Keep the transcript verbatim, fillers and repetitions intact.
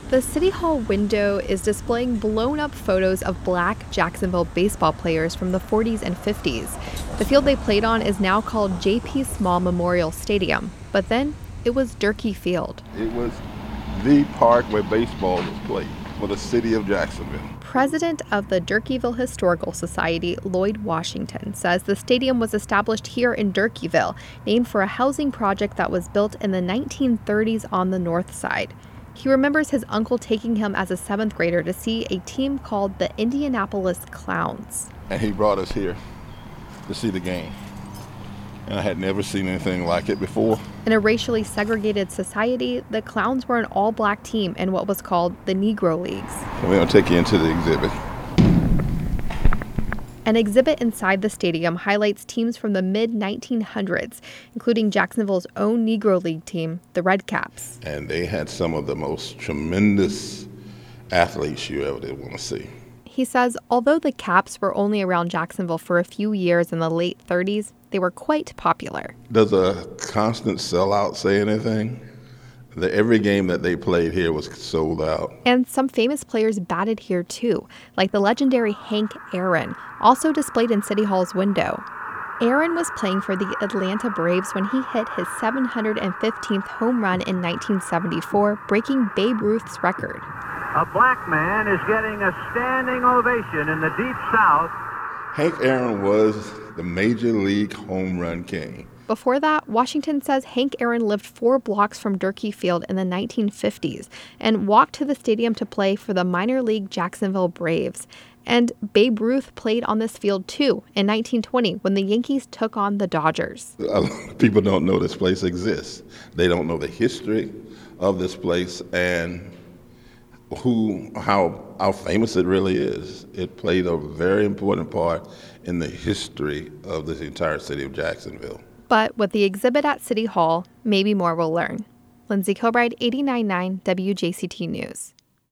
The City Hall window is displaying blown-up photos of black Jacksonville baseball players from the forties and fifties. The field they played on is now called J P. Small Memorial Stadium, but then it was Durkee Field. It was the park where baseball was played for the city of Jacksonville. President of the Durkeeville Historical Society, Lloyd Washington, says the stadium was established here in Durkeeville, named for a housing project that was built in the nineteen thirties on the north side. He remembers his uncle taking him as a seventh grader to see a team called the Indianapolis Clowns. And he brought us here to see the game. And I had never seen anything like it before. In a racially segregated society, the Clowns were an all-black team in what was called the Negro Leagues. We're going to take you into the exhibit. An exhibit inside the stadium highlights teams from the mid nineteen hundreds, including Jacksonville's own Negro League team, the Red Caps. And they had some of the most tremendous athletes you ever did want to see. He says although the Caps were only around Jacksonville for a few years in the late thirties, they were quite popular. Does a constant sellout say anything? The, every game that they played here was sold out. And some famous players batted here too, like the legendary Hank Aaron, also displayed in City Hall's window. Aaron was playing for the Atlanta Braves when he hit his seven hundred fifteenth home run in nineteen seventy-four, breaking Babe Ruth's record. A black man is getting a standing ovation in the Deep South. Hank Aaron was the Major League home run king. Before that, Washington says Hank Aaron lived four blocks from Durkee Field in the nineteen fifties and walked to the stadium to play for the minor league Jacksonville Braves. And Babe Ruth played on this field too in nineteen twenty when the Yankees took on the Dodgers. A lot of people don't know this place exists. They don't know the history of this place and who, how, how famous it really is. It played a very important part in the history of this entire city of Jacksonville. But with the exhibit at City Hall, maybe more will learn. Lindsay Kilbride, eighty-nine point nine W J C T News.